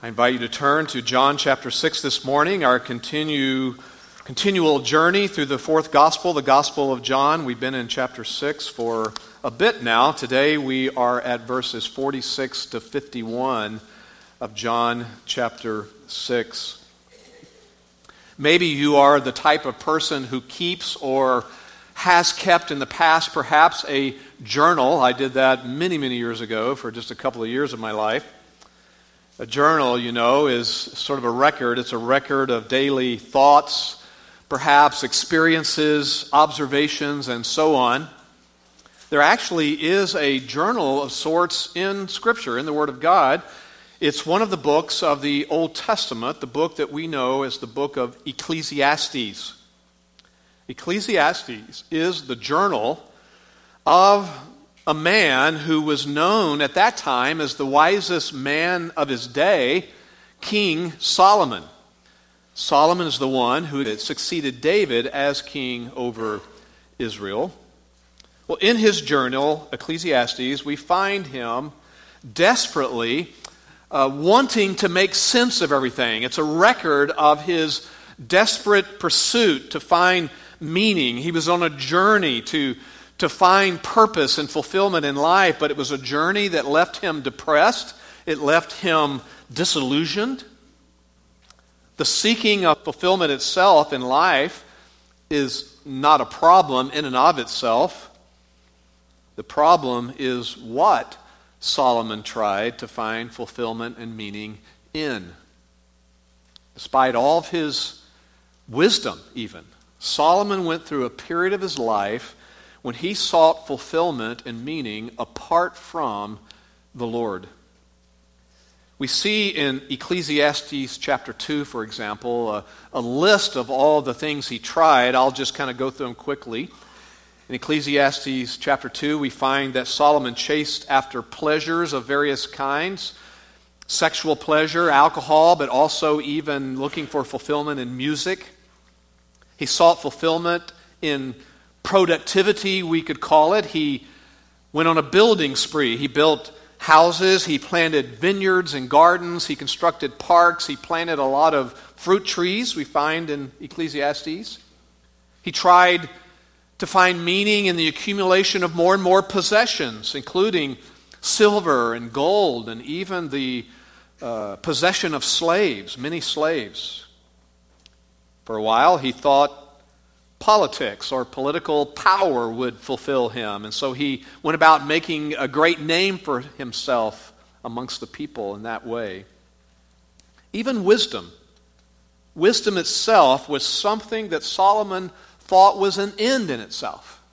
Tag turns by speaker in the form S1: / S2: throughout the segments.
S1: I invite you to turn to John chapter 6 this morning, our continual journey through the fourth gospel, the Gospel of John. We've been in chapter 6 for a bit now. Today we are at verses 46 to 51 of John chapter 6. Maybe you are the type of person who keeps or has kept in the past perhaps a journal. I did that many years ago for just a couple of years of my life. A journal, is sort of a record. It's a record of daily thoughts, perhaps experiences, observations, and so on. There actually is a journal of sorts in Scripture, in the Word of God. It's one of the books of the Old Testament, the book that we know as the book of Ecclesiastes. Ecclesiastes is the journal of a man who was known at that time as the wisest man of his day, King Solomon. Solomon is the one who had succeeded David as king over Israel. Well, in his journal, Ecclesiastes, we find him desperately wanting to make sense of everything. It's a record of his desperate pursuit to find meaning. He was on a journey to find purpose and fulfillment in life, but it was a journey that left him depressed. It left him disillusioned. The seeking of fulfillment itself in life is not a problem in and of itself. The problem is what Solomon tried to find fulfillment and meaning in. Despite all of his wisdom, even, Solomon went through a period of his life when he sought fulfillment and meaning apart from the Lord. We see in Ecclesiastes chapter 2, for example, a list of all the things he tried. I'll just kind of go through them quickly. In Ecclesiastes chapter 2, we find that Solomon chased after pleasures of various kinds, sexual pleasure, alcohol, but also even looking for fulfillment in music. He sought fulfillment in productivity, we could call it. He went on a building spree. He built houses, he planted vineyards and gardens, he constructed parks, he planted a lot of fruit trees, we find in Ecclesiastes. He tried to find meaning in the accumulation of more and more possessions, including silver and gold, and even the possession of slaves, many slaves. For a while, he thought politics or political power would fulfill him. And so he went about making a great name for himself amongst the people in that way. Even wisdom. Wisdom itself was something that Solomon thought was an end in itself.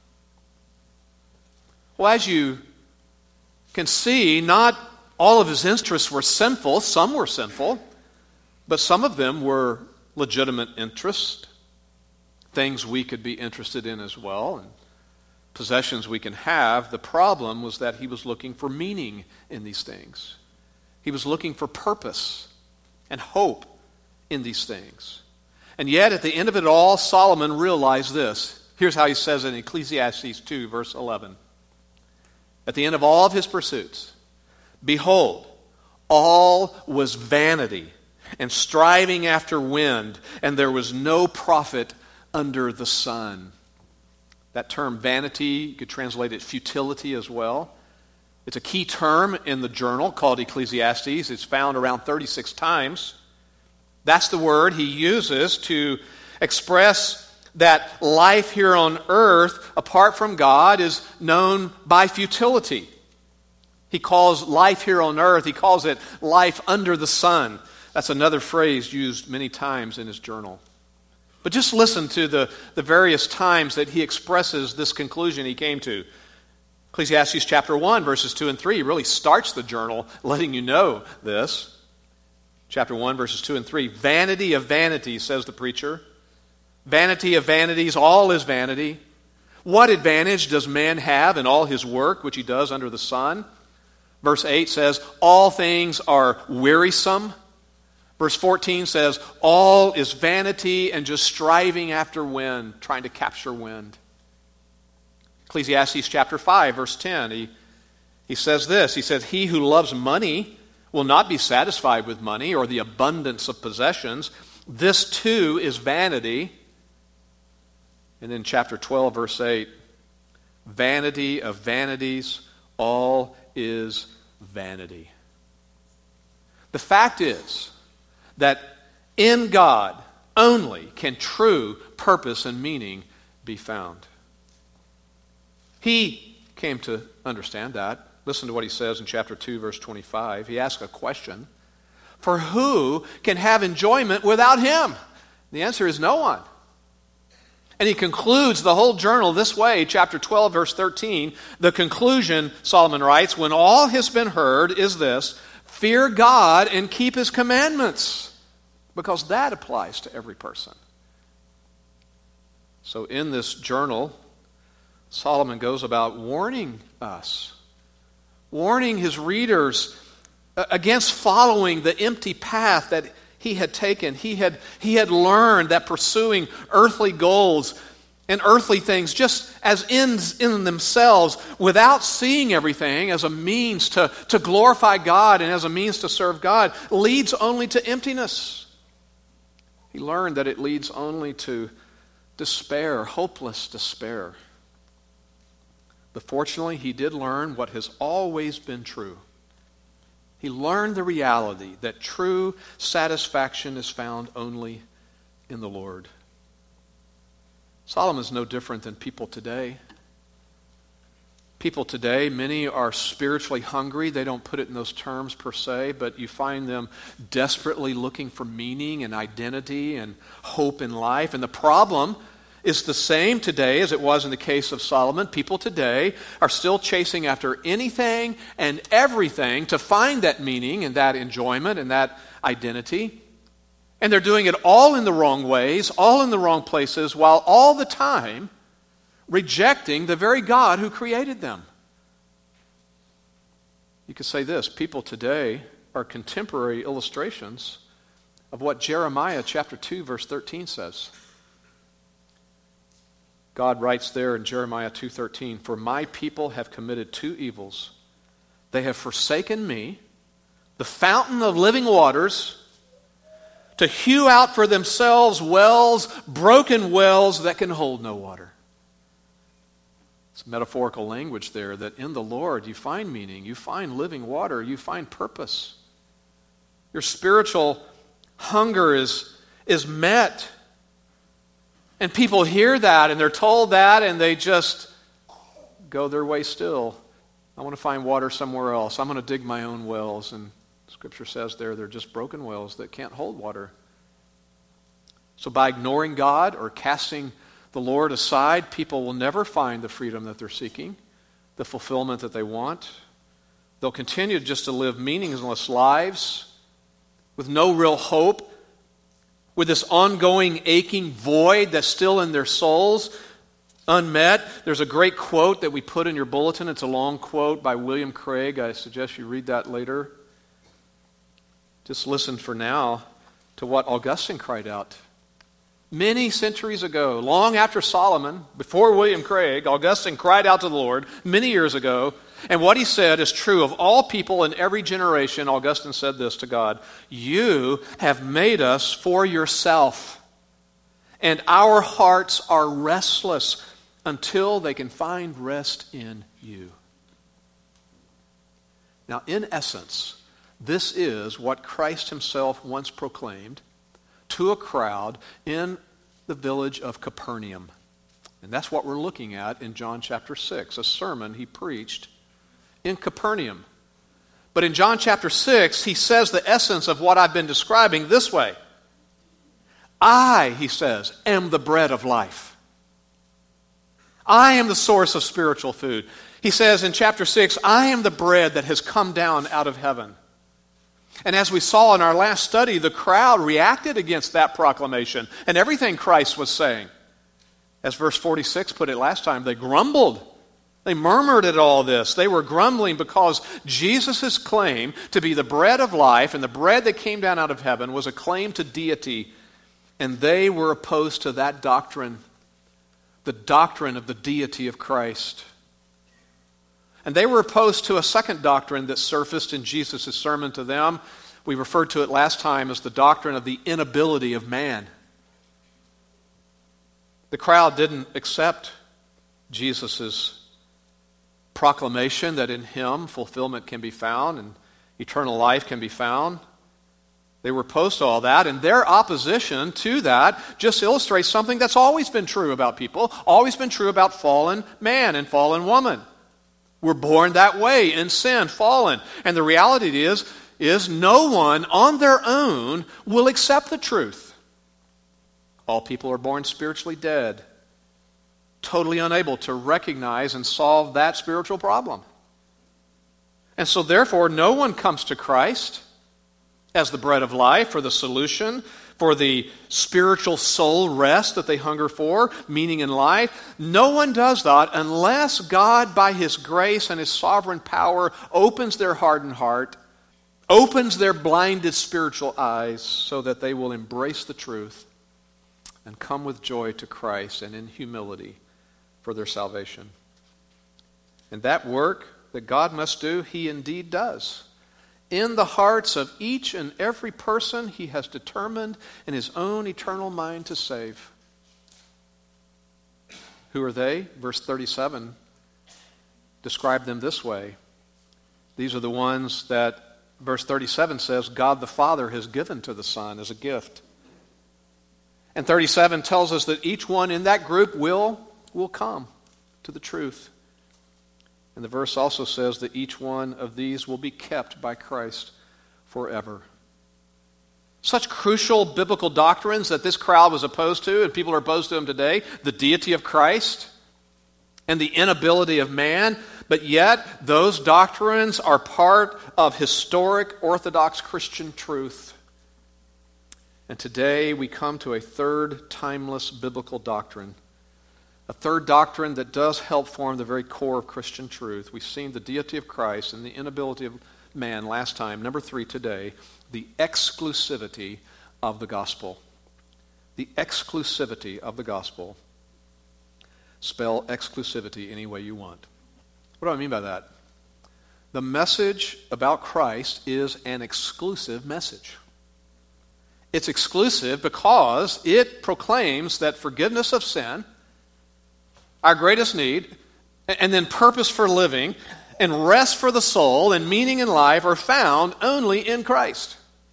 S1: Well, as you can see, not all of his interests were sinful. Some were sinful, but some of them were legitimate interests. Things we could be interested in as well, and possessions we can have. The problem was that he was looking for meaning in these things. He was looking for purpose and hope in these things. And yet, at the end of it all, Solomon realized this. Here's how he says in Ecclesiastes 2, verse 11. At the end of all of his pursuits, behold, all was vanity and striving after wind, and there was no profit under the sun. That term vanity, you could translate it futility as well. It's a key term in the journal called Ecclesiastes. It's found around 36 times. That's the word he uses to express that life here on earth, apart from God, is known by futility. He calls life here on earth, he calls it life under the sun. That's another phrase used many times in his journal. But just listen to the various times that he expresses this conclusion he came to. Ecclesiastes chapter 1, verses 2 and 3 really starts the journal letting you know this. Chapter 1, verses 2 and 3. Vanity of vanities, says the preacher. Vanity of vanities, all is vanity. What advantage does man have in all his work, which he does under the sun? Verse 8 says, all things are wearisome. Verse 14 says, all is vanity and just striving after wind, trying to capture wind. Ecclesiastes chapter 5, verse 10, he says this. He says, he who loves money will not be satisfied with money or the abundance of possessions. This too is vanity. And then chapter 12, verse 8, vanity of vanities, all is vanity. The fact is that in God only can true purpose and meaning be found. He came to understand that. Listen to what he says in chapter 2, verse 25. He asks a question. For who can have enjoyment without him? The answer is no one. And he concludes the whole journal this way, chapter 12, verse 13. The conclusion, Solomon writes, when all has been heard is this, fear God and keep his commandments, because that applies to every person. So in this journal, Solomon goes about warning us, warning his readers against following the empty path that he had taken. He had learned that pursuing earthly goals and earthly things just as ends in themselves without seeing everything as a means to glorify God and as a means to serve God leads only to emptiness. He learned that it leads only to despair, hopeless despair. But fortunately, he did learn what has always been true. He learned the reality that true satisfaction is found only in the Lord. Solomon is no different than people today. People today, many are spiritually hungry. They don't put it in those terms per se, but you find them desperately looking for meaning and identity and hope in life. And the problem is the same today as it was in the case of Solomon. People today are still chasing after anything and everything to find that meaning and that enjoyment and that identity. And they're doing it all in the wrong ways, all in the wrong places, while all the time rejecting the very God who created them. You could say this, people today are contemporary illustrations of what Jeremiah chapter 2 verse 13 says. God writes there in Jeremiah 2:13, for my people have committed two evils. They have forsaken me, the fountain of living waters, to hew out for themselves wells, broken wells that can hold no water. It's metaphorical language there that in the Lord you find meaning, you find living water, you find purpose. Your spiritual hunger is met. And people hear that and they're told that and they just go their way still. I want to find water somewhere else. I'm going to dig my own wells. And Scripture says they're just broken wells that can't hold water. So by ignoring God or casting the Lord aside, people will never find the freedom that they're seeking, the fulfillment that they want. They'll continue just to live meaningless lives with no real hope, with this ongoing aching void that's still in their souls, unmet. There's a great quote that we put in your bulletin. It's a long quote by William Craig. I suggest you read that later. Just listen for now to what Augustine cried out. Many centuries ago, long after Solomon, before William Craig, Augustine cried out to the Lord many years ago, and what he said is true of all people in every generation. Augustine said this to God, you have made us for yourself, and our hearts are restless until they can find rest in you. Now, in essence, this is what Christ himself once proclaimed to a crowd in the village of Capernaum. And that's what we're looking at in John chapter 6, a sermon he preached in Capernaum. But in John chapter 6, he says the essence of what I've been describing this way. I, he says, am the bread of life. I am the source of spiritual food. He says in chapter 6, I am the bread that has come down out of heaven. And as we saw in our last study, the crowd reacted against that proclamation and everything Christ was saying. As verse 46 put it last time, they grumbled. They murmured at all this. They were grumbling because Jesus' claim to be the bread of life and the bread that came down out of heaven was a claim to deity. And they were opposed to that doctrine, the doctrine of the deity of Christ. And they were opposed to a second doctrine that surfaced in Jesus' sermon to them. We referred to it last time as the doctrine of the inability of man. The crowd didn't accept Jesus' proclamation that in him fulfillment can be found and eternal life can be found. They were opposed to all that, and their opposition to that just illustrates something that's always been true about people, always been true about fallen man and fallen woman. We're born that way in sin, fallen. And the reality is no one on their own will accept the truth. All people are born spiritually dead, totally unable to recognize and solve that spiritual problem. And so therefore, no one comes to Christ as the bread of life, or the solution for the spiritual soul rest that they hunger for, meaning in life. No one does that unless God, by His grace and His sovereign power, opens their hardened heart, opens their blinded spiritual eyes so that they will embrace the truth and come with joy to Christ and in humility for their salvation. And that work that God must do, He indeed does. In the hearts of each and every person He has determined in His own eternal mind to save. Who are they? Verse 37 described them this way. These are the ones that, verse 37 says, God the Father has given to the Son as a gift. And 37 tells us that each one in that group will come to the truth. And the verse also says that each one of these will be kept by Christ forever. Such crucial biblical doctrines that this crowd was opposed to, and people are opposed to them today, the deity of Christ and the inability of man, but yet those doctrines are part of historic Orthodox Christian truth. And today we come to a third timeless biblical doctrine. A third doctrine that does help form the very core of Christian truth. We've seen the deity of Christ and the inability of man last time. Number 3 today, the exclusivity of the gospel. The exclusivity of the gospel. Spell exclusivity any way you want. What do I mean by that? The message about Christ is an exclusive message. It's exclusive because it proclaims that forgiveness of sin, our greatest need, and then purpose for living, and rest for the soul, and meaning in life are found only in Christ.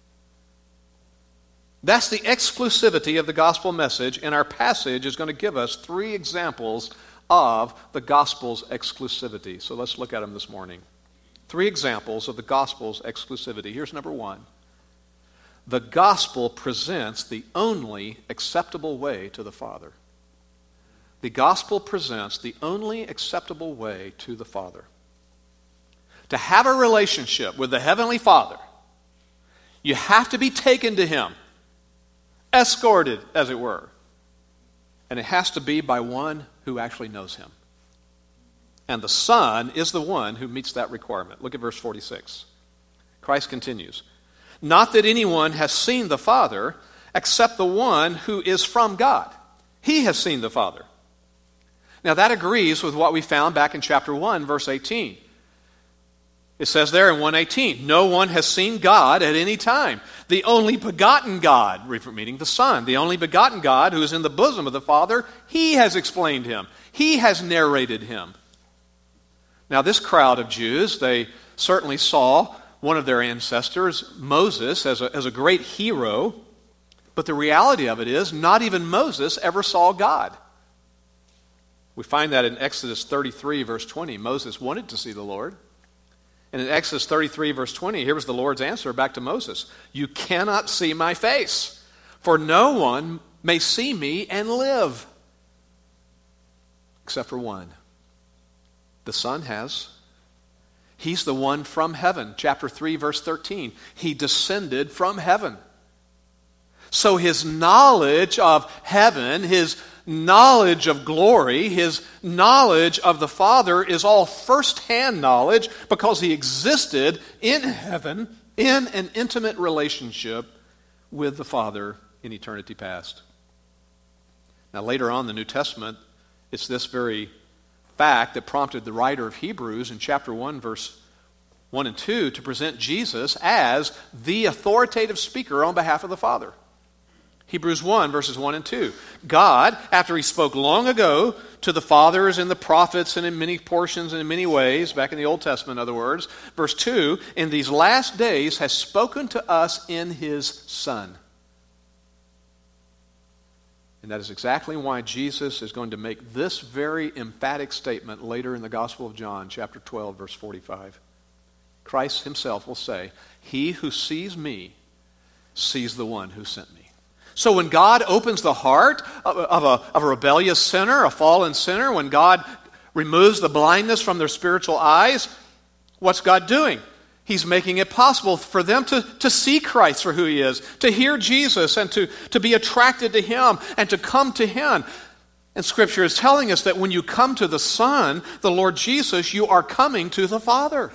S1: That's the exclusivity of the gospel message, and our passage is going to give us 3 examples of the gospel's exclusivity. So let's look at them this morning. 3 examples of the gospel's exclusivity. Here's number 1. The gospel presents the only acceptable way to the Father. The gospel presents the only acceptable way to the Father. To have a relationship with the Heavenly Father, you have to be taken to Him, escorted, as it were. And it has to be by one who actually knows Him. And the Son is the one who meets that requirement. Look at verse 46. Christ continues, "Not that anyone has seen the Father except the one who is from God. He has seen the Father." Now that agrees with what we found back in chapter 1, verse 18. It says there in 1:18, "No one has seen God at any time. The only begotten God," meaning the Son, "the only begotten God who is in the bosom of the Father, He has explained Him. He has narrated Him." Now this crowd of Jews, they certainly saw one of their ancestors, Moses, as a great hero. But the reality of it is, not even Moses ever saw God. We find that in Exodus 33, verse 20. Moses wanted to see the Lord. And in Exodus 33, verse 20, here was the Lord's answer back to Moses. "You cannot see my face, for no one may see me and live." Except for one. The Son has. He's the one from heaven. Chapter 3, verse 13. He descended from heaven. So His knowledge of heaven, His knowledge of glory, His knowledge of the Father is all first-hand knowledge because He existed in heaven in an intimate relationship with the Father in eternity past. Now later on in the New Testament, it's this very fact that prompted the writer of Hebrews in chapter 1, verse 1 and 2 to present Jesus as the authoritative speaker on behalf of the Father. Hebrews 1, verses 1 and 2. God, after he spoke long ago to the fathers and the prophets and in many portions and in many ways, back in the Old Testament, in other words, verse 2, in these last days has spoken to us in his Son. And that is exactly why Jesus is going to make this very emphatic statement later in the Gospel of John, chapter 12, verse 45. Christ himself will say, "He who sees me sees the one who sent me." So when God opens the heart of a rebellious sinner, a fallen sinner, when God removes the blindness from their spiritual eyes, what's God doing? He's making it possible for them to see Christ for who he is, to hear Jesus and to be attracted to him and to come to him. And Scripture is telling us that when you come to the Son, the Lord Jesus, you are coming to the Father.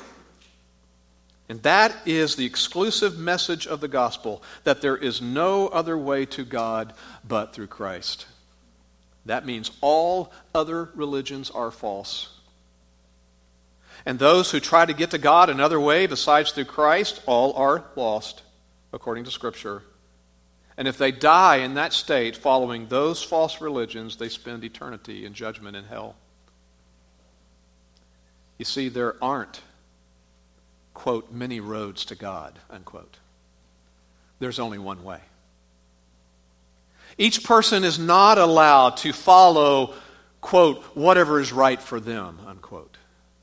S1: And that is the exclusive message of the gospel, that there is no other way to God but through Christ. That means all other religions are false. And those who try to get to God another way besides through Christ, all are lost, according to Scripture. And if they die in that state following those false religions, they spend eternity in judgment in hell. You see, there aren't, quote, many roads to God, unquote. There's only one way. Each person is not allowed to follow, quote, whatever is right for them, unquote.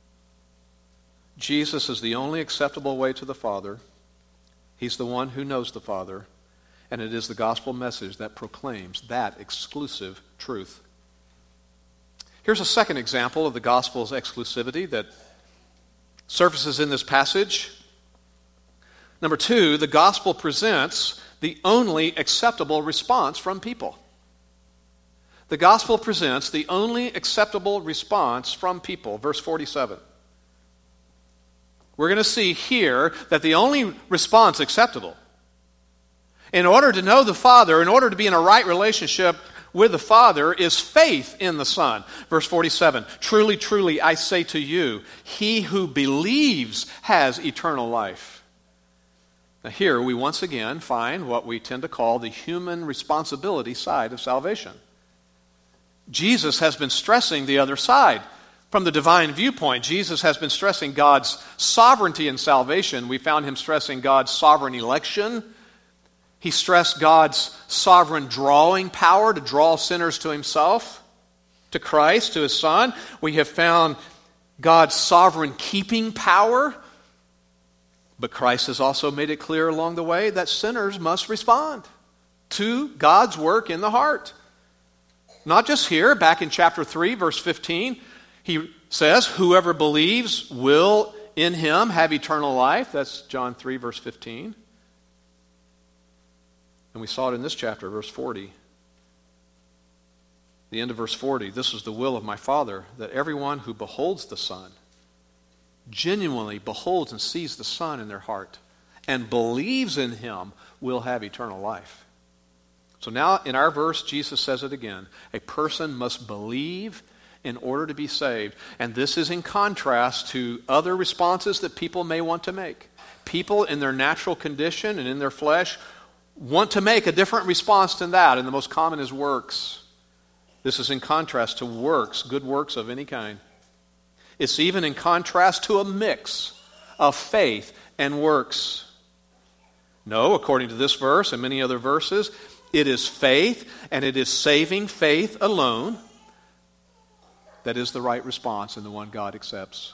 S1: Jesus is the only acceptable way to the Father. He's the one who knows the Father, and it is the gospel message that proclaims that exclusive truth. Here's a second example of the gospel's exclusivity that surfaces in this passage. Number 2, the gospel presents the only acceptable response from people. The gospel presents the only acceptable response from people. Verse 47. We're going to see here that the only response acceptable, in order to know the Father, in order to be in a right relationship with the Father, is faith in the Son. Verse 47, truly, truly, I say to you, he who believes has eternal life. Now here we once again find what we tend to call the human responsibility side of salvation. Jesus has been stressing the other side. From the divine viewpoint, Jesus has been stressing God's sovereignty in salvation. We found him stressing God's sovereign election. He stressed God's sovereign drawing power to draw sinners to himself, to Christ, to his Son. We have found God's sovereign keeping power. But Christ has also made it clear along the way that sinners must respond to God's work in the heart. Not just here, back in chapter 3, verse 15, he says, whoever believes will in him have eternal life. That's John 3, verse 15. And we saw it in this chapter, verse 40. The end of verse 40, this is the will of my Father, that everyone who beholds the Son, genuinely beholds and sees the Son in their heart, and believes in him, will have eternal life. So now in our verse, Jesus says it again. A person must believe in order to be saved. And this is in contrast to other responses that people may want to make. People in their natural condition and in their flesh want to make a different response than that, and the most common is works. This is in contrast to works, good works of any kind. It's even in contrast to a mix of faith and works. No, according to this verse and many other verses, it is faith, and it is saving faith alone that is the right response and the one God accepts.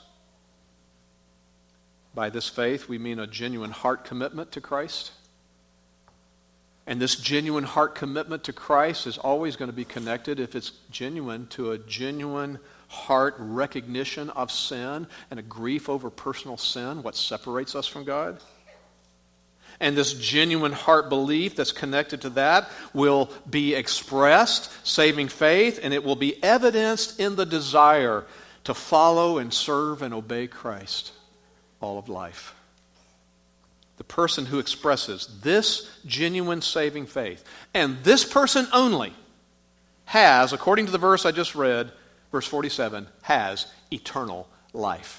S1: By this faith, we mean a genuine heart commitment to Christ. And this genuine heart commitment to Christ is always going to be connected, if it's genuine, to a genuine heart recognition of sin and a grief over personal sin, what separates us from God. And this genuine heart belief that's connected to that will be expressed, saving faith, and it will be evidenced in the desire to follow and serve and obey Christ all of life. The person who expresses this genuine saving faith, and this person only, has, according to the verse I just read, verse 47, has eternal life.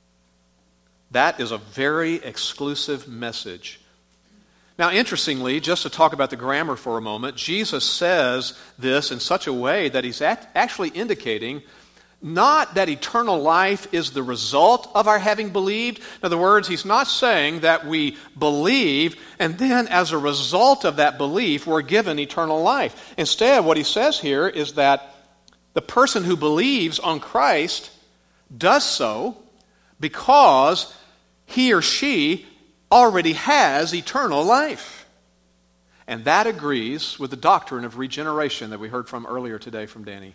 S1: That is a very exclusive message. Now, interestingly, just to talk about the grammar for a moment, Jesus says this in such a way that he's actually indicating not that eternal life is the result of our having believed. In other words, he's not saying that we believe and then as a result of that belief we're given eternal life. Instead, what he says here is that the person who believes on Christ does so because he or she already has eternal life. And that agrees with the doctrine of regeneration that we heard from earlier today from Danny.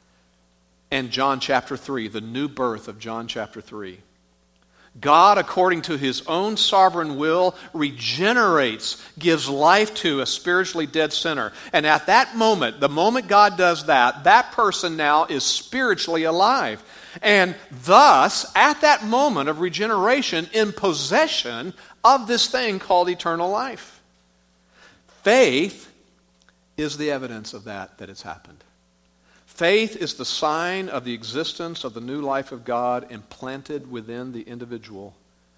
S1: And John chapter 3, the new birth of John chapter 3. God, according to his own sovereign will, regenerates, gives life to a spiritually dead sinner. And at that moment, the moment God does that, that person now is spiritually alive. And thus, at that moment of regeneration, in possession of this thing called eternal life. Faith is the evidence of that it's happened. Faith is the sign of the existence of the new life of God implanted within the individual.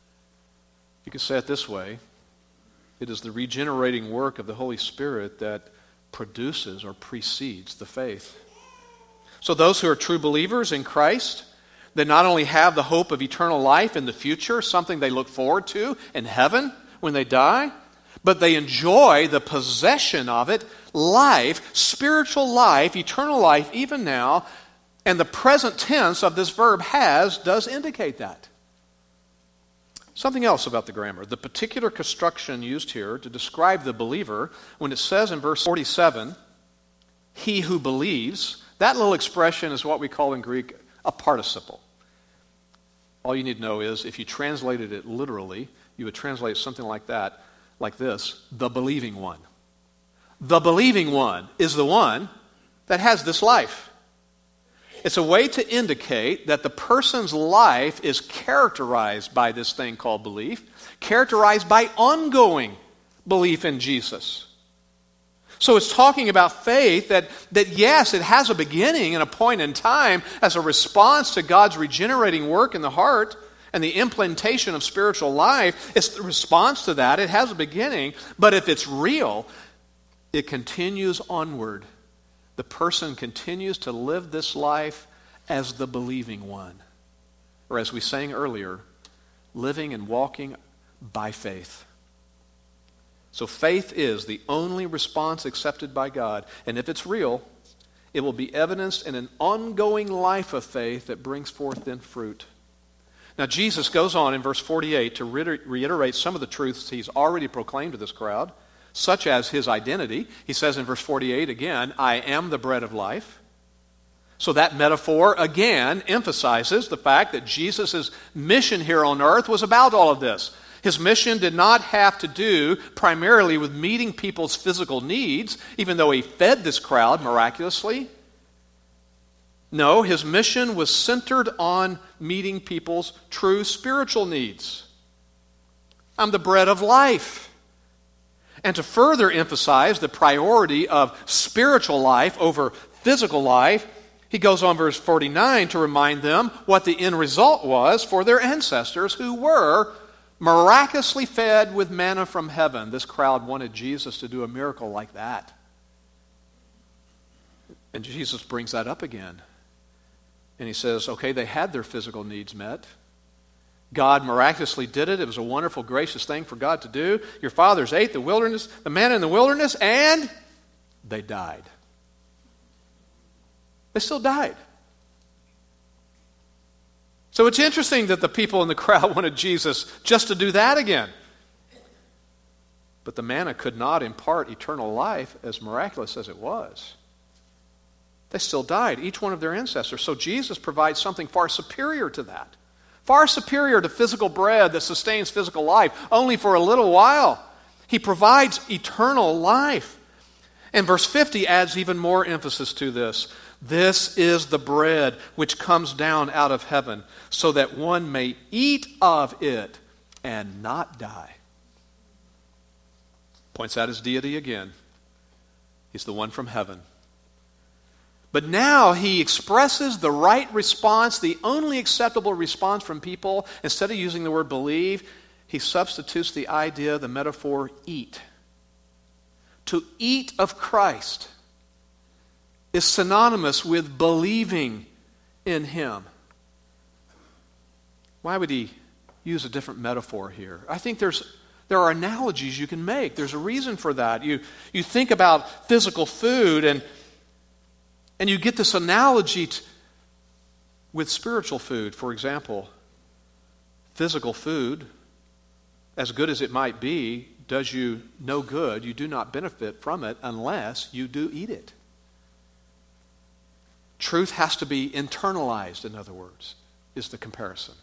S1: You could say it this way. It is the regenerating work of the Holy Spirit that produces or precedes the faith. So those who are true believers in Christ, they not only have the hope of eternal life in the future, something they look forward to in heaven when they die, but they enjoy the possession of it, life, spiritual life, eternal life, even now. And the present tense of this verb does indicate that. Something else about the grammar. The particular construction used here to describe the believer, when it says in verse 47, he who believes, that little expression is what we call in Greek a participle. All you need to know is if you translated it literally, you would translate something like that, like this, the believing one. The believing one is the one that has this life. It's a way to indicate that the person's life is characterized by this thing called belief, characterized by ongoing belief in Jesus. So it's talking about faith that yes, it has a beginning and a point in time as a response to God's regenerating work in the heart and the implantation of spiritual life. It's the response to that. It has a beginning, but if it's real, it continues onward. The person continues to live this life as the believing one. Or as we sang earlier, living and walking by faith. So faith is the only response accepted by God. And if it's real, it will be evidenced in an ongoing life of faith that brings forth then fruit. Now Jesus goes on in verse 48 to reiterate some of the truths he's already proclaimed to this crowd, such as his identity. He says in verse 48 again, I am the bread of life. So that metaphor again emphasizes the fact that Jesus' mission here on earth was about all of this. His mission did not have to do primarily with meeting people's physical needs, even though he fed this crowd miraculously. No, his mission was centered on meeting people's true spiritual needs. I'm the bread of life. And to further emphasize the priority of spiritual life over physical life, he goes on verse 49 to remind them what the end result was for their ancestors who were miraculously fed with manna from heaven. This crowd wanted Jesus to do a miracle like that. And Jesus brings that up again. And he says, okay, they had their physical needs met. God miraculously did it. It was a wonderful, gracious thing for God to do. Your fathers ate the manna in the wilderness, and they died. They still died. So it's interesting that the people in the crowd wanted Jesus just to do that again. But the manna could not impart eternal life, as miraculous as it was. They still died, each one of their ancestors. So Jesus provides something far superior to that. Far superior to physical bread that sustains physical life, only for a little while. He provides eternal life. And verse 50 adds even more emphasis to this. This is the bread which comes down out of heaven, so that one may eat of it and not die. Points out his deity again. He's the one from heaven. But now he expresses the right response, the only acceptable response from people. Instead of using the word believe, he substitutes the idea, the metaphor, eat. To eat of Christ is synonymous with believing in him. Why would he use a different metaphor here? I think there are analogies you can make. There's a reason for that. You think about physical food and you get this analogy with spiritual food. For example, physical food, as good as it might be, does you no good. You do not benefit from it unless you do eat it. Truth has to be internalized, in other words, is the comparison.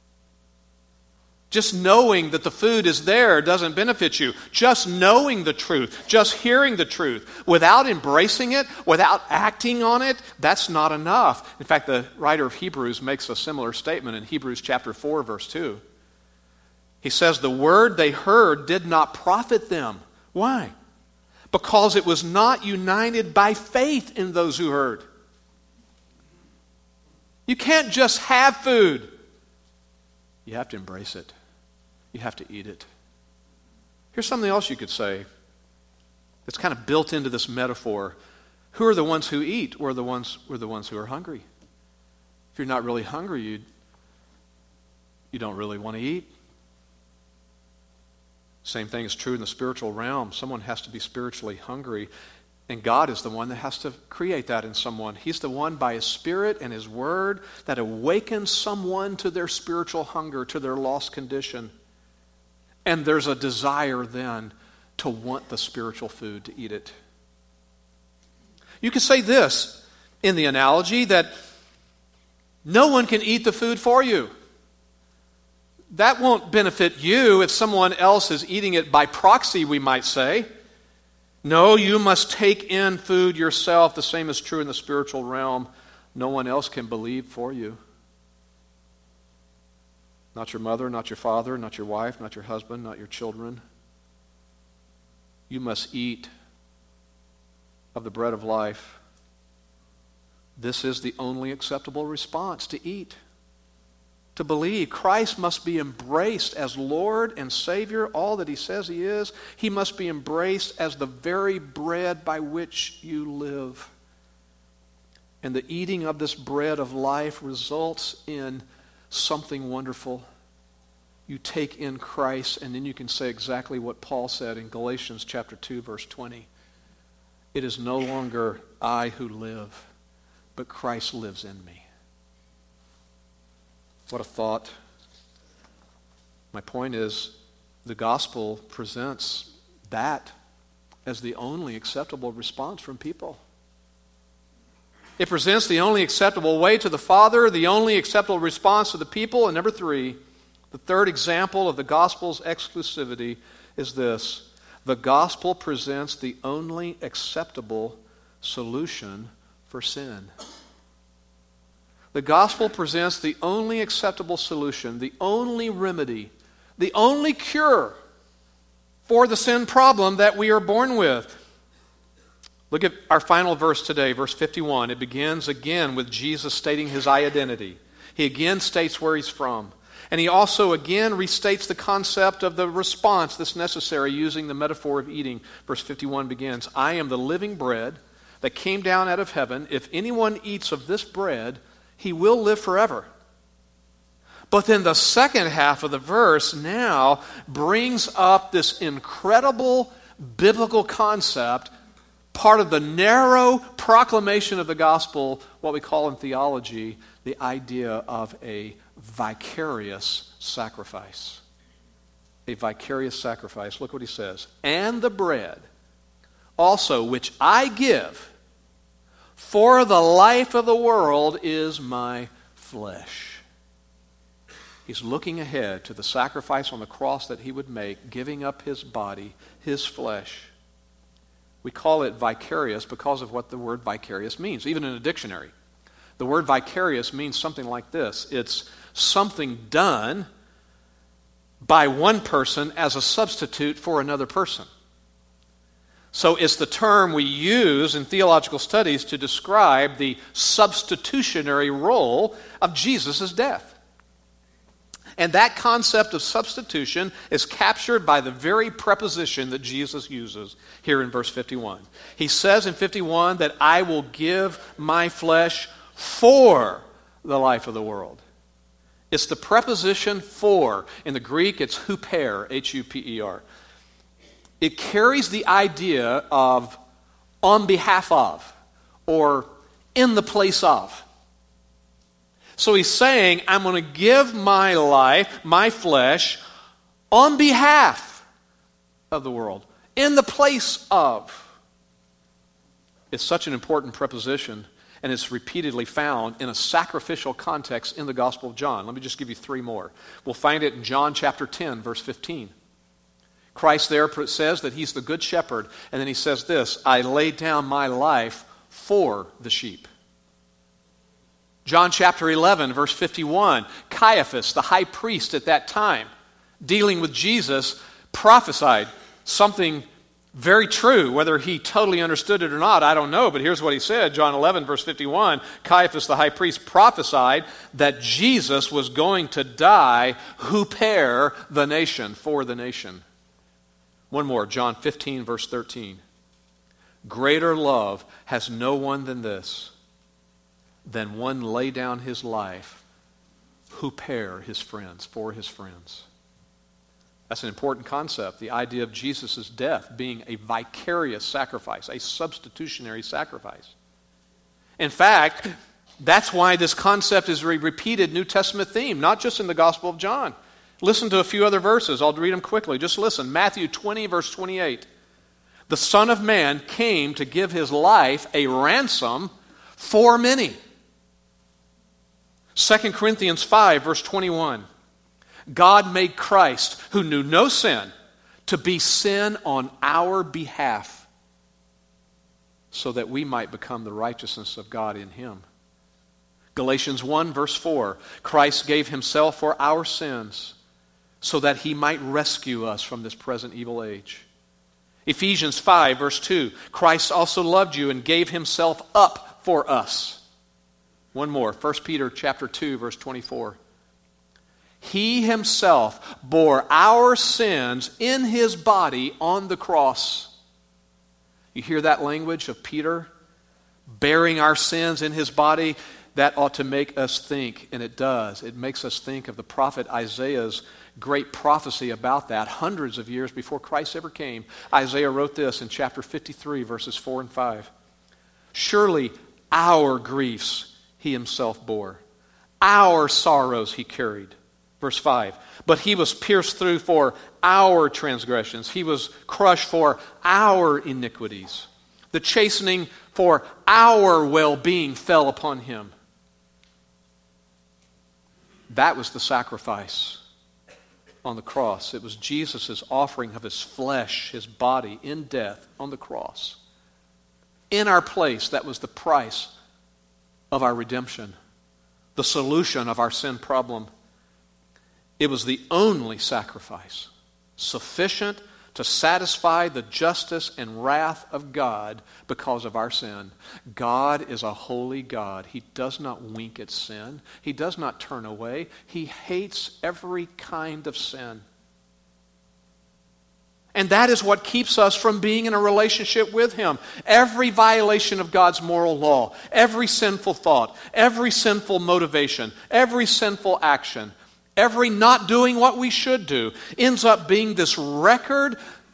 S1: Just knowing that the food is there doesn't benefit you. Just knowing the truth, just hearing the truth, without embracing it, without acting on it, that's not enough. In fact, the writer of Hebrews makes a similar statement in Hebrews chapter 4, verse 2. He says, the word they heard did not profit them. Why? Because it was not united by faith in those who heard. You can't just have food. You have to embrace it. You have to eat it. Here's something else you could say that's kind of built into this metaphor. Who are the ones who eat? We're the ones who are hungry. If you're not really hungry, you don't really want to eat. Same thing is true in the spiritual realm. Someone has to be spiritually hungry, and God is the one that has to create that in someone. He's the one by His Spirit and His Word that awakens someone to their spiritual hunger, to their lost condition. And there's a desire then to want the spiritual food, to eat it. You could say this in the analogy that no one can eat the food for you. That won't benefit you if someone else is eating it by proxy, we might say. No, you must take in food yourself. The same is true in the spiritual realm. No one else can believe for you. Not your mother, not your father, not your wife, not your husband, not your children. You must eat of the bread of life. This is the only acceptable response, to eat. To believe Christ must be embraced as Lord and Savior, all that He says He is. He must be embraced as the very bread by which you live. And the eating of this bread of life results in something wonderful. You take in Christ, and then you can say exactly what Paul said in Galatians chapter 2, verse 20. It is no longer I who live, but Christ lives in me. What a thought. My point is, the gospel presents that as the only acceptable response from people. It presents the only acceptable way to the Father, the only acceptable response to the people. And number three, the third example of the gospel's exclusivity is this. The gospel presents the only acceptable solution for sin. The gospel presents the only acceptable solution, the only remedy, the only cure for the sin problem that we are born with. Look at our final verse today, verse 51. It begins again with Jesus stating His identity. He again states where He's from. And He also again restates the concept of the response that's necessary using the metaphor of eating. Verse 51 begins, I am the living bread that came down out of heaven. If anyone eats of this bread, he will live forever. But then the second half of the verse now brings up this incredible biblical concept, part of the narrow proclamation of the gospel, what we call in theology, the idea of a vicarious sacrifice. A vicarious sacrifice. Look what he says. And the bread also which I give for the life of the world is my flesh. He's looking ahead to the sacrifice on the cross that He would make, giving up His body, His flesh. We call it vicarious because of what the word vicarious means, even in a dictionary. The word vicarious means something like this. It's something done by one person as a substitute for another person. So it's the term we use in theological studies to describe the substitutionary role of Jesus' death. And that concept of substitution is captured by the very preposition that Jesus uses here in verse 51. He says in 51 that I will give my flesh for the life of the world. It's the preposition for. In the Greek, it's huper, H-U-P-E-R. It carries the idea of on behalf of or in the place of. So he's saying, I'm going to give my life, my flesh, on behalf of the world, in the place of. It's such an important preposition, and it's repeatedly found in a sacrificial context in the Gospel of John. Let me just give you three more. We'll find it in John chapter 10, verse 15. Christ there says that he's the good shepherd, and then he says this, I lay down my life for the sheep. John chapter 11, verse 51, Caiaphas, the high priest at that time, dealing with Jesus, prophesied something very true. Whether he totally understood it or not, I don't know, but here's what he said. John 11, verse 51, Caiaphas, the high priest, prophesied that Jesus was going to die huper the nation, for the nation. One more, John 15, verse 13. Greater love has no one than this, than one lay down his life, huper his friends, for his friends. That's an important concept, the idea of Jesus' death being a vicarious sacrifice, a substitutionary sacrifice. In fact, that's why this concept is a repeated New Testament theme, not just in the Gospel of John. Listen to a few other verses. I'll read them quickly. Just listen. Matthew 20, verse 28. The Son of Man came to give his life a ransom for many. 2 Corinthians 5, verse 21. God made Christ, who knew no sin, to be sin on our behalf, so that we might become the righteousness of God in him. Galatians 1, verse 4. Christ gave himself for our sins, so that he might rescue us from this present evil age. Ephesians 5, verse 2. Christ also loved you and gave himself up for us. One more, 1 Peter chapter 2, verse 24. He himself bore our sins in his body on the cross. You hear that language of Peter? Bearing our sins in his body? That ought to make us think, and it does. It makes us think of the prophet Isaiah's great prophecy about that hundreds of years before Christ ever came. Isaiah wrote this in chapter 53, verses 4 and 5. Surely our griefs he himself bore. Our sorrows he carried. Verse 5. But he was pierced through for our transgressions. He was crushed for our iniquities. The chastening for our well-being fell upon him. That was the sacrifice on the cross. It was Jesus' offering of his flesh, his body, in death on the cross. In our place, that was the price of our redemption, the solution of our sin problem. It was the only sacrifice sufficient to satisfy the justice and wrath of God because of our sin. God is a holy God. He does not wink at sin. He does not turn away. He hates every kind of sin. And that is what keeps us from being in a relationship with him. Every violation of God's moral law, every sinful thought, every sinful motivation, every sinful action, every not doing what we should do ends up being this record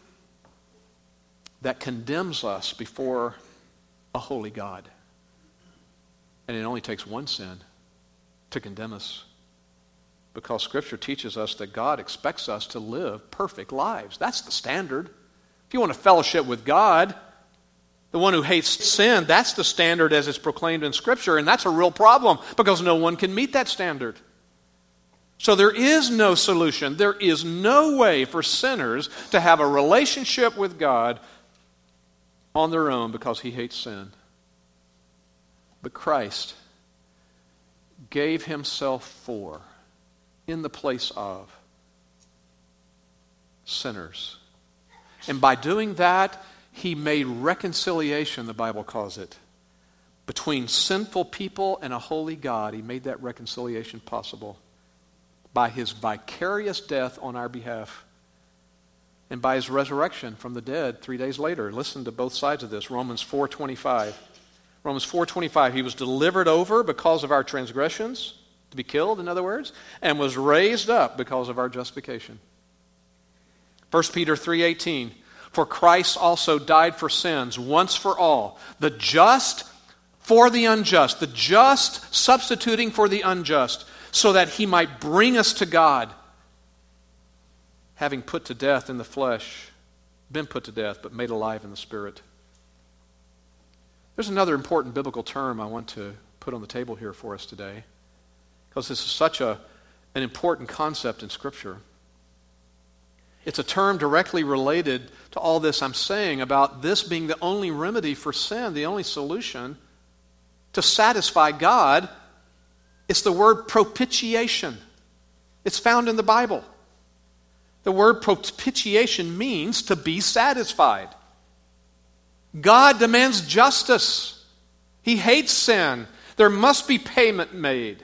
S1: that condemns us before a holy God. And it only takes one sin to condemn us, because Scripture teaches us that God expects us to live perfect lives. That's the standard. If you want to fellowship with God, the one who hates sin, that's the standard as it's proclaimed in Scripture, and that's a real problem because no one can meet that standard. So there is no solution. There is no way for sinners to have a relationship with God on their own because he hates sin. But Christ gave himself for, in the place of, sinners. And by doing that, He made reconciliation, the Bible calls it, between sinful people and a holy God. He made that reconciliation possible by his vicarious death on our behalf and by his resurrection from the dead 3 days later. Listen to both sides of this. Romans 4:25. Romans 4:25, he was delivered over because of our transgressions, to be killed, in other words, and was raised up because of our justification. 1 Peter 3:18, for Christ also died for sins once for all, the just for the unjust, the just substituting for the unjust, so that he might bring us to God, having put to death in the flesh, been put to death, but made alive in the Spirit. There's another important biblical term I want to put on the table here for us today, because this is such an important concept in Scripture. It's a term directly related to all this I'm saying about this being the only remedy for sin, the only solution to satisfy God. It's the word propitiation. It's found in the Bible. The word propitiation means to be satisfied. God demands justice. He hates sin. There must be payment made.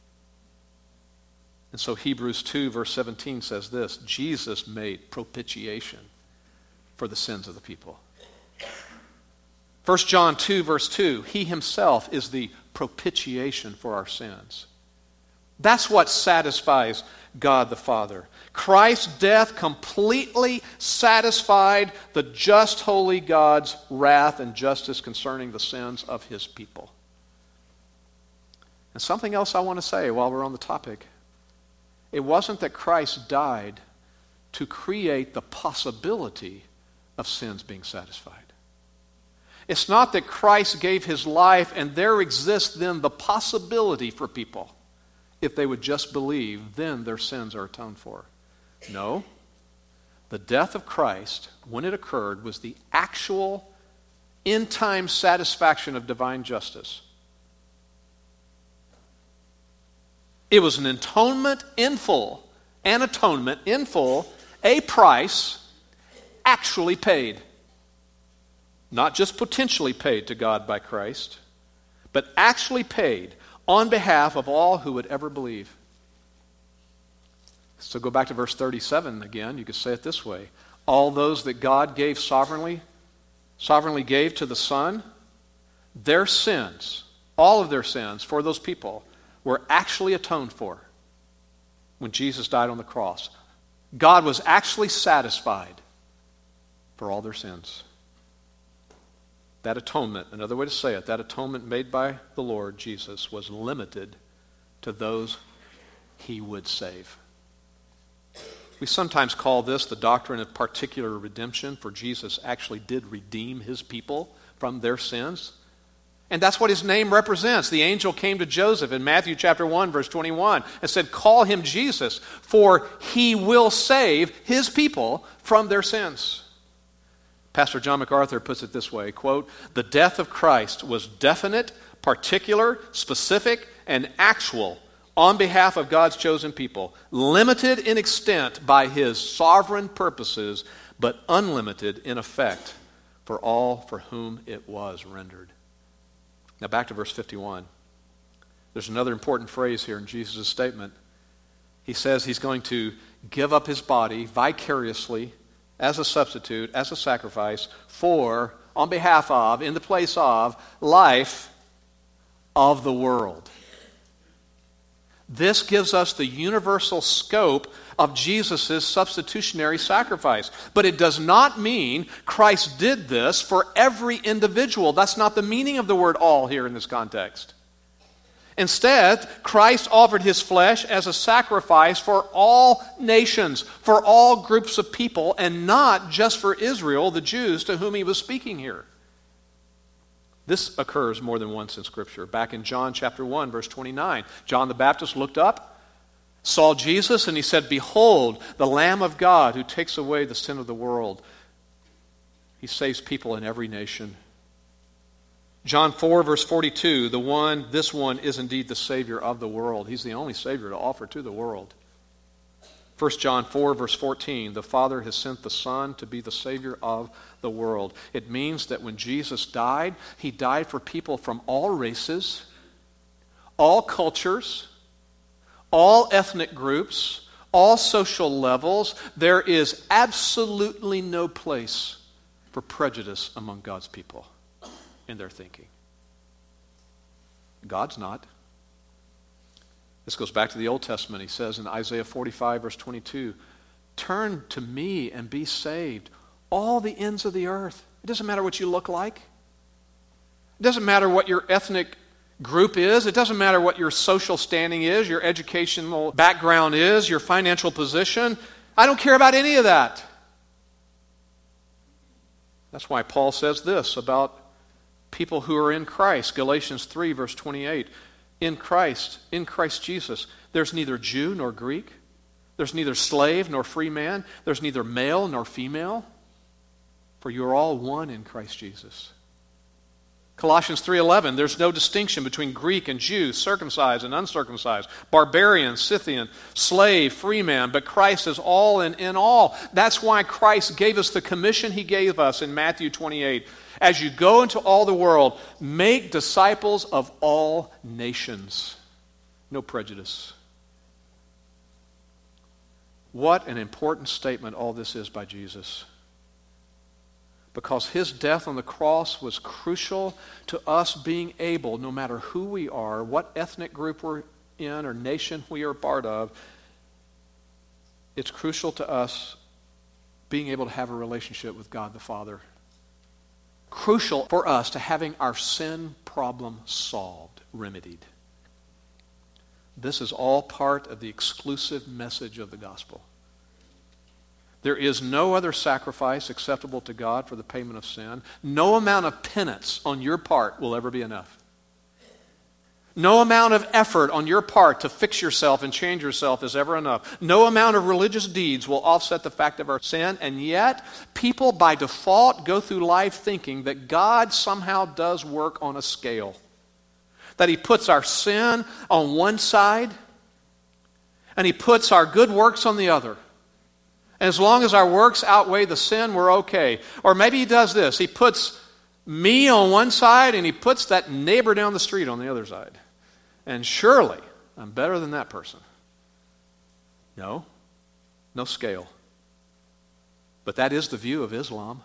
S1: And so Hebrews 2 verse 17 says this, Jesus made propitiation for the sins of the people. 1 John 2 verse 2, he himself is the propitiation for our sins. That's what satisfies God the Father. Christ's death completely satisfied the just, holy God's wrath and justice concerning the sins of his people. And something else I want to say while we're on the topic. It wasn't that Christ died to create the possibility of sins being satisfied. It's not that Christ gave his life and there exists then the possibility for people, if they would just believe, then their sins are atoned for. No. The death of Christ, when it occurred, was the actual in-time satisfaction of divine justice. It was an atonement in full, a price actually paid. Not just potentially paid to God by Christ, but actually paid on behalf of all who would ever believe. So go back to verse 37 again. You could say it this way. All those that God gave sovereignly gave to the Son, their sins, all of their sins for those people, were actually atoned for when Jesus died on the cross. God was actually satisfied for all their sins. That atonement, another way to say it, that atonement made by the Lord Jesus was limited to those he would save. We sometimes call this the doctrine of particular redemption, for Jesus actually did redeem his people from their sins. And that's what his name represents. The angel came to Joseph in Matthew chapter 1, verse 21, and said, call him Jesus, for he will save his people from their sins. Pastor John MacArthur puts it this way, quote, the death of Christ was definite, particular, specific, and actual on behalf of God's chosen people, limited in extent by his sovereign purposes, but unlimited in effect for all for whom it was rendered. Now back to verse 51. There's another important phrase here in Jesus' statement. He says he's going to give up his body vicariously as a substitute, as a sacrifice for, on behalf of, in the place of, life of the world. This gives us the universal scope of Jesus' substitutionary sacrifice. But it does not mean Christ did this for every individual. That's not the meaning of the word all here in this context. Instead, Christ offered his flesh as a sacrifice for all nations, for all groups of people, and not just for Israel, the Jews to whom he was speaking here. This occurs more than once in Scripture. Back in John chapter 1, verse 29, John the Baptist looked up, saw Jesus, and he said, behold, the Lamb of God who takes away the sin of the world. He saves people in every nation. John 4, verse 42, this one is indeed the Savior of the world. He's the only Savior to offer to the world. 1 John 4, verse 14, the Father has sent the Son to be the Savior of the world. It means that when Jesus died, he died for people from all races, all cultures, all ethnic groups, all social levels. There is absolutely no place for prejudice among God's people in their thinking. God's not. This goes back to the Old Testament. He says in Isaiah 45, verse 22, turn to me and be saved, all the ends of the earth. It doesn't matter what you look like. It doesn't matter what your ethnic group is. It doesn't matter what your social standing is, your educational background is, your financial position. I don't care about any of that. That's why Paul says this about people who are in Christ. Galatians 3, verse 28. In Christ Jesus, there's neither Jew nor Greek. There's neither slave nor free man. There's neither male nor female. For you are all one in Christ Jesus. Colossians 3:11, there's no distinction between Greek and Jew, circumcised and uncircumcised, barbarian, Scythian, slave, free man, but Christ is all and in all. That's why Christ gave us the commission he gave us in Matthew 28. As you go into all the world, make disciples of all nations. No prejudice. What an important statement all this is by Jesus. Because his death on the cross was crucial to us being able, no matter who we are, what ethnic group we're in or nation we are part of, it's crucial to us being able to have a relationship with God the Father. Crucial for us to having our sin problem solved, remedied. This is all part of the exclusive message of the gospel. There is no other sacrifice acceptable to God for the payment of sin. No amount of penance on your part will ever be enough. No amount of effort on your part to fix yourself and change yourself is ever enough. No amount of religious deeds will offset the fact of our sin, and yet people by default go through life thinking that God somehow does work on a scale. That he puts our sin on one side and he puts our good works on the other. And as long as our works outweigh the sin, we're okay. Or maybe he does this. He puts me on one side and he puts that neighbor down the street on the other side. And surely I'm better than that person. No scale. But that is the view of Islam.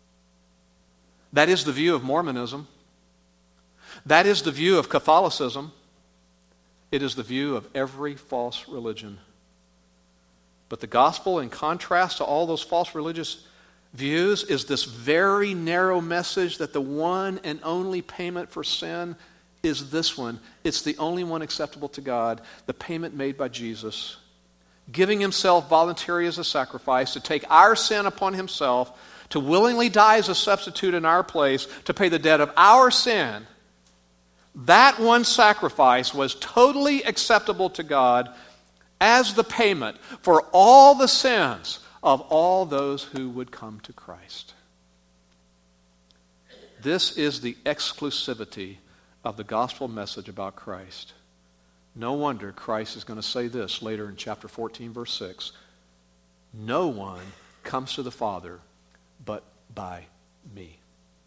S1: That is the view of Mormonism. That is the view of Catholicism. It is the view of every false religion. But the gospel, in contrast to all those false religious views, is this very narrow message that the one and only payment for sin is this one. It's the only one acceptable to God, the payment made by Jesus, giving himself voluntarily as a sacrifice to take our sin upon himself, to willingly die as a substitute in our place, to pay the debt of our sin. That one sacrifice was totally acceptable to God as the payment for all the sins of all those who would come to Christ. This is the exclusivity of the gospel message about Christ. No wonder Christ is going to say this later in chapter 14, verse 6. No one comes to the Father but by me.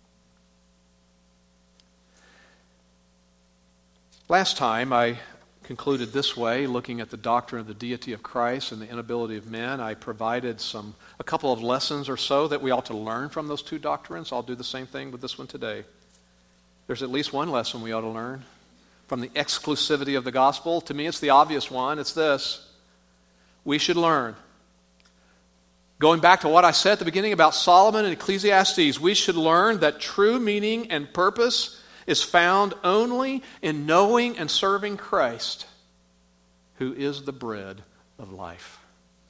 S1: Last time I concluded this way, looking at the doctrine of the deity of Christ and the inability of men. I provided a couple of lessons or so that we ought to learn from those two doctrines. I'll do the same thing with this one today. There's at least one lesson we ought to learn from the exclusivity of the gospel. To me, it's the obvious one. It's this. We should learn. Going back to what I said at the beginning about Solomon and Ecclesiastes, we should learn that true meaning and purpose is found only in knowing and serving Christ, who is the bread of life.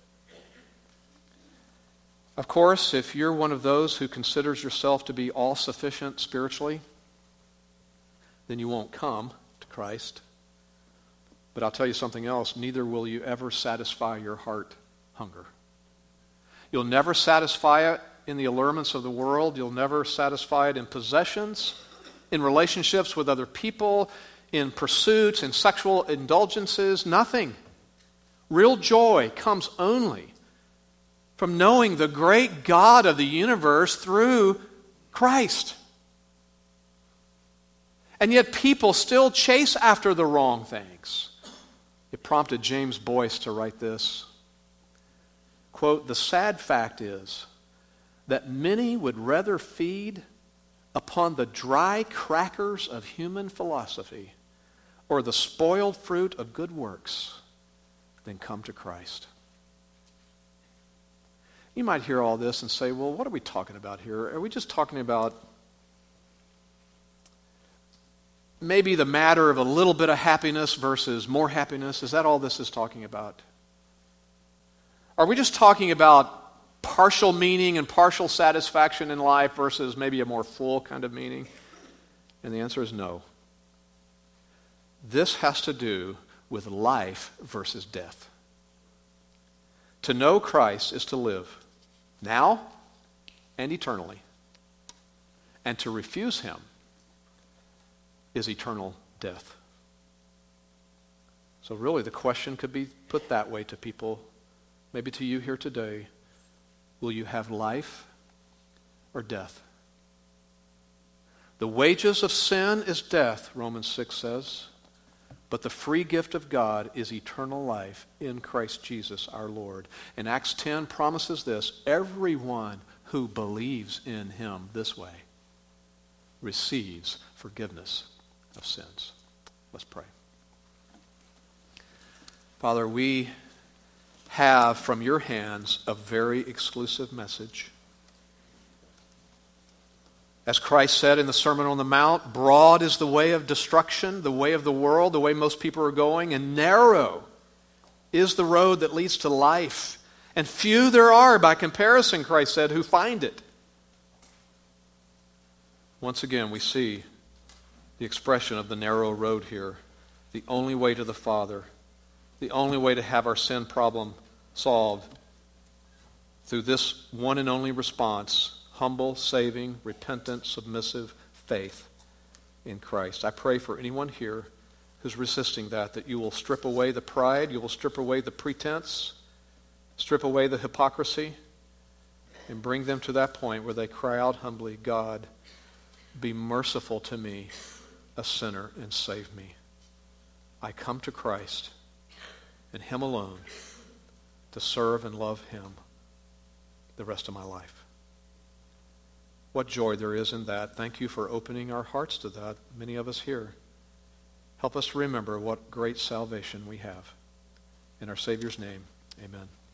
S1: Of course, if you're one of those who considers yourself to be all-sufficient spiritually, then you won't come to Christ. But I'll tell you something else. Neither will you ever satisfy your heart hunger. You'll never satisfy it in the allurements of the world. You'll never satisfy it in possessions, in relationships with other people, in pursuits, in sexual indulgences, nothing. Real joy comes only from knowing the great God of the universe through Christ. And yet people still chase after the wrong things. It prompted James Boyce to write this. Quote, "The sad fact is that many would rather feed upon the dry crackers of human philosophy or the spoiled fruit of good works than come to Christ." You might hear all this and say, well, what are we talking about here? Are we just talking about maybe the matter of a little bit of happiness versus more happiness? Is that all this is talking about? Are we just talking about partial meaning and partial satisfaction in life versus maybe a more full kind of meaning? And the answer is no. This has to do with life versus death. To know Christ is to live now and eternally. And to refuse him is eternal death. So really the question could be put that way to people, maybe to you here today. Will you have life or death? The wages of sin is death, Romans 6 says, but the free gift of God is eternal life in Christ Jesus our Lord. And Acts 10 promises this: everyone who believes in him this way receives forgiveness of sins. Let's pray. Father, we have from your hands a very exclusive message. As Christ said in the Sermon on the Mount, broad is the way of destruction, the way of the world, the way most people are going, and narrow is the road that leads to life. And few there are, by comparison, Christ said, who find it. Once again, we see the expression of the narrow road here, the only way to the Father, the only way to have our sin problem solved through this one and only response: humble, saving, repentant, submissive faith in Christ. I pray for anyone here who's resisting that you will strip away the pride, you will strip away the pretense, strip away the hypocrisy, and bring them to that point where they cry out humbly, God, be merciful to me, a sinner, and save me. I come to Christ and him alone to serve and love him the rest of my life. What joy there is in that. Thank you for opening our hearts to that, many of us here. Help us to remember what great salvation we have. In our Savior's name, amen.